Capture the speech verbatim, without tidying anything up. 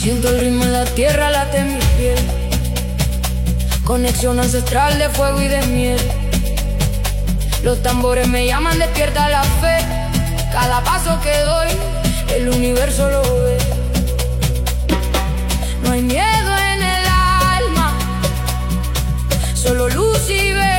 Siento el ritmo en la tierra, late en mi piel. Conexión ancestral de fuego y de miel. Los tambores me llaman, despierta la fe. Cada paso que doy, el universo lo ve. No hay miedo en el alma, solo luz y ve.